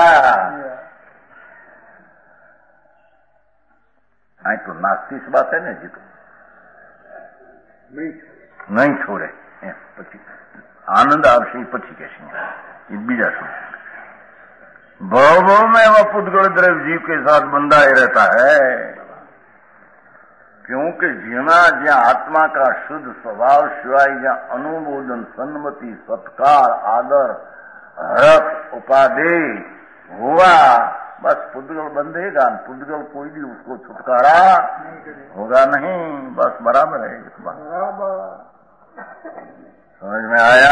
तो नास्तिक बात है ना जी, तो नहीं छोड़े પછી આનંદ આવશે પછી કહેશે બીજા શું। भाव में वह पुद्गल द्रव्य जीव के साथ बंधा ही रहता है, क्योंकि जीना ज्યાં आत्मा का शुद्ध स्वभाव सिवाय જ્યાં अनुमोदन सन्मति सत्कार आदर हरख उपादेय हुआ बस पुद्गल बंधेगा। पुद्गल कोई भी उसको छुटकारा होगा नहीं, बस बराबर है। समझ में आया।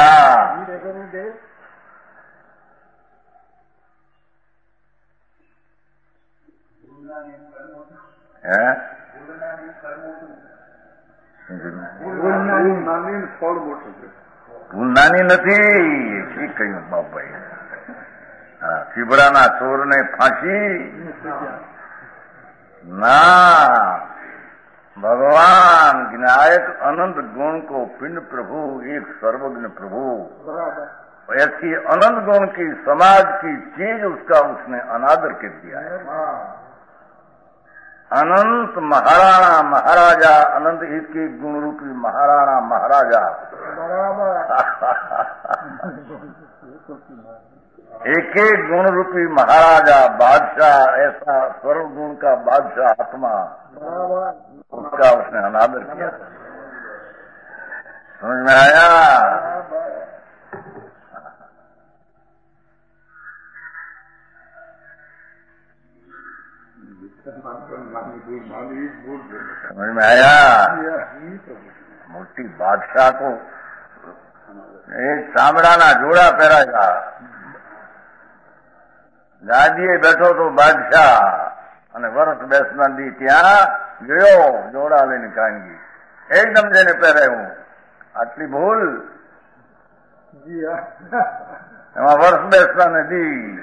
ભૂલ નાની નથી ઠીક કહ્યું બાપભાઈ। ચીબડાના ચોરને ફાંસી ना। भगवान विनायक अनंत गुण को पिंड प्रभु एक सर्वज्ञ प्रभु ऐसी अनंत गुण की समाज की चीज उसका उसने अनादर कर दिया है। अनंत महाराणा महाराजा अनंत एक एक गुण रूपी महाराणा महाराजा एक एक गुण रूपी महाराजा बादशाह ऐसा सर्व गुण का बादशाह आत्मा उसका उसने अनादर किया। समझ में आया। समझ में आया। मोटी बादशाह को एक चामડાના જોડા પહેરાયા, ગાદીએ બેઠો તો બાદશાહ અને વરસ બેસના દી ત્યાં ગયો જોડા લઈને કાંગી એકદમ જેને પહેરાયું આટલી ભૂલ એમાં વર્ષ બેસના દી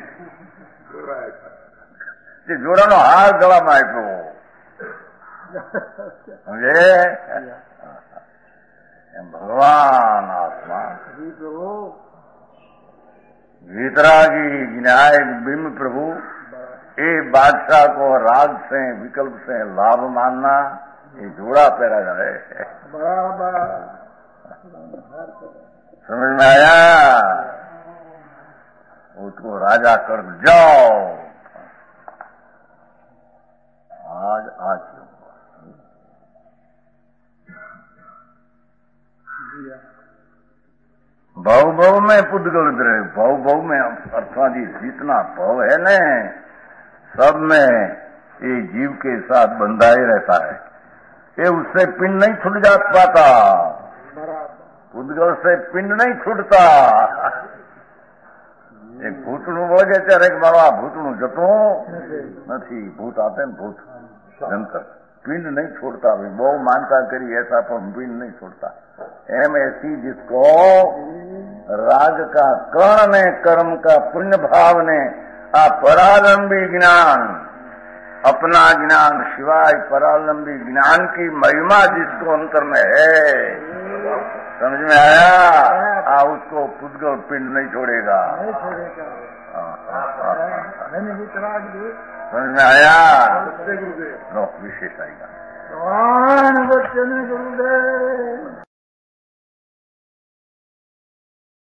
જોડાનો હાર ગળામાં આપ્યો સમજે। भगवान आत्मा वितरागी विनायक बिंब प्रभु ये बादशाह को राग से विकल्प से लाभ मानना ये जोड़ा पैरा जाए। समझ में आया। उसको राजा कर जाओ आज भव में पुद्गल रहे, भव में अर्थात जितना भव है न, सब में ये जीव के साथ बंधा ही रहता है। ये उससे पिंड नहीं छूट जा पाता, पुद्गल से पिंड नहीं छूटता। एक भूतणु वगे ત્યારે મારા ભૂતણું જતું નથી, ભૂત આપે ને ભૂત જંતર, पिंड नहीं छोड़ता। बहु मानता करी ऐसा, पर पिंड नहीं छोड़ता। एम ऐसी जिसको राग का कर्ण ने, कर्म का पुण्य भाव ने, आ परालंबी ज्ञान, अपना ज्ञान सिवाय परालंबी ज्ञान की महिमा जिसको अंतर में है, समझ में आया? उसको पुद्गल पिंड नहीं छोड़ेगा। समझ में आया? विशेष आएगा। गुरुदेव